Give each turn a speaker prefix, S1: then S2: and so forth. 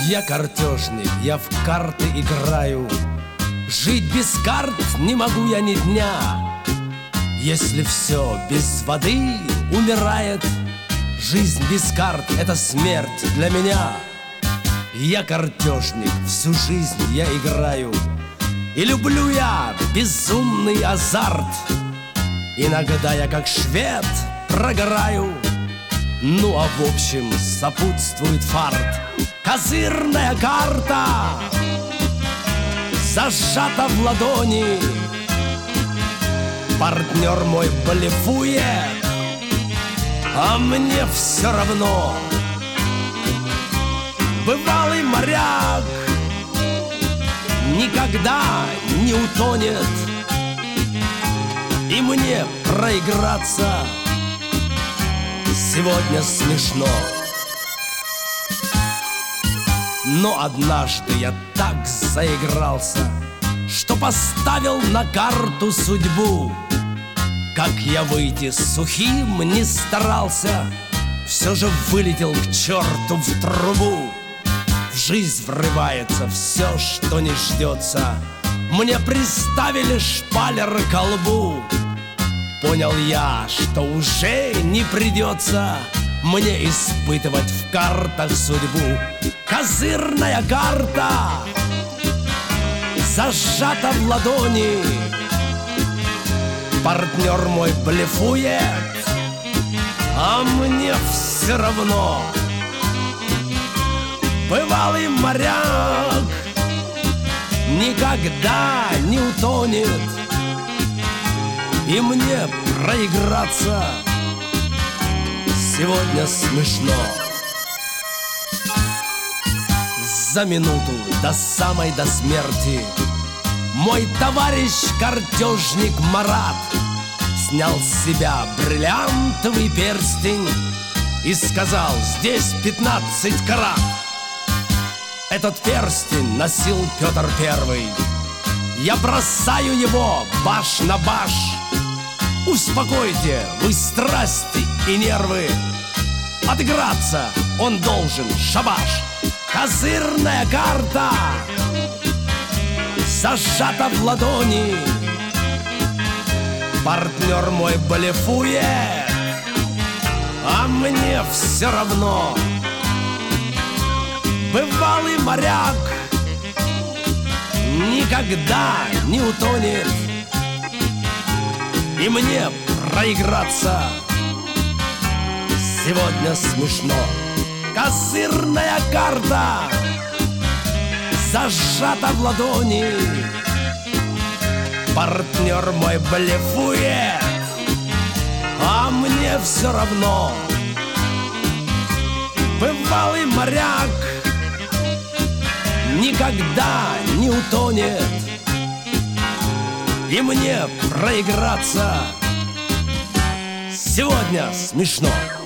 S1: Я картежник, я в карты играю. Жить без карт не могу я ни дня. Если все без воды умирает, жизнь без карт — это смерть для меня. Я картежник, всю жизнь я играю, и люблю я безумный азарт. Иногда я как швед прогораю, ну а в общем сопутствует фарт. Козырная карта зажата в ладони. Партнер мой блефует, а мне все равно. Бывалый моряк никогда не утонет, и мне проиграться сегодня смешно. Но однажды я так заигрался, что поставил на карту судьбу. Как я выйти сухим не старался, все же вылетел к черту в трубу. В жизнь врывается все, что не ждется. Мне приставили шпалер ко лбу. Понял я, что уже не придется мне испытывать в картах судьбу. Козырная карта зажата в ладони. Партнер мой блефует, а мне все равно. Бывалый моряк никогда не утонет, и мне проиграться сегодня смешно. За минуту до самой до смерти мой товарищ картежник Марат снял с себя бриллиантовый перстень и сказал: здесь 15 карат. Этот перстень носил Петр Первый. Я бросаю его баш на баш. Успокойте вы страсти и нервы, отыграться он должен шабаш. Козырная карта зажата в ладони. Партнер мой блефует, а мне все равно. Бывалый моряк никогда не утонет, и мне проиграться сегодня смешно. Козырная карта зажата в ладони. Партнер мой блефует, а мне все равно. Бывалый моряк никогда не утонет, и мне проиграться сегодня смешно.